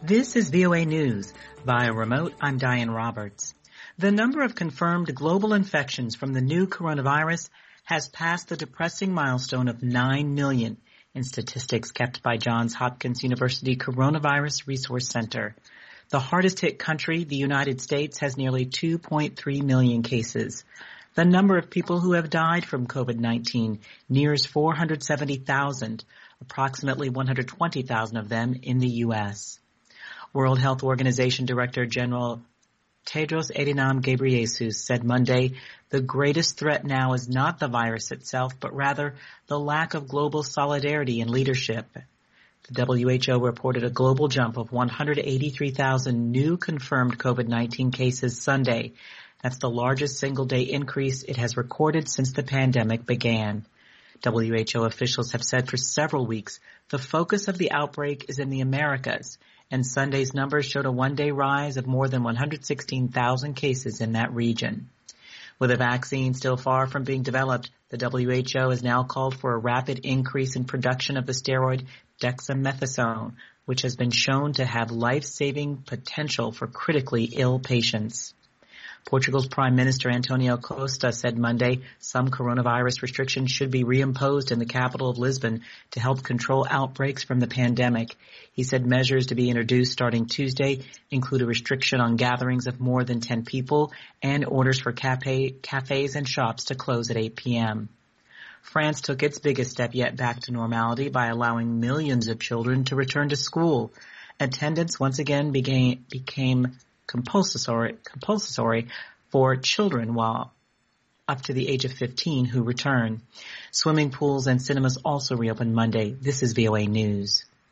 This is VOA News. Via remote, I'm Diane Roberts. The number of confirmed global infections from the new coronavirus has passed the depressing milestone of 9 million in statistics kept by Johns Hopkins University Coronavirus Resource Center. The hardest hit country, the United States, has nearly 2.3 million cases. The number of people who have died from COVID-19 nears 470,000, approximately 120,000 of them in the U.S. World Health Organization Director General Tedros Adhanom Ghebreyesus said Monday, the greatest threat now is not the virus itself, but rather the lack of global solidarity and leadership. The WHO reported a global jump of 183,000 new confirmed COVID-19 cases Sunday. That's the largest single-day increase it has recorded since the pandemic began. WHO officials have said for several weeks the focus of the outbreak is in the Americas, and Sunday's numbers showed a one-day rise of more than 116,000 cases in that region. With a vaccine still far from being developed, the WHO has now called for a rapid increase in production of the steroid dexamethasone, which has been shown to have life-saving potential for critically ill patients. Portugal's Prime Minister Antonio Costa said Monday some coronavirus restrictions should be reimposed in the capital of Lisbon to help control outbreaks from the pandemic. He said measures to be introduced starting Tuesday include a restriction on gatherings of more than 10 people and orders for cafes and shops to close at 8 p.m. France took its biggest step yet back to normality by allowing millions of children to return to school. Attendance once again became compulsory for children while up to the age of 15 who return. Swimming pools and cinemas also reopened Monday. This is VOA News.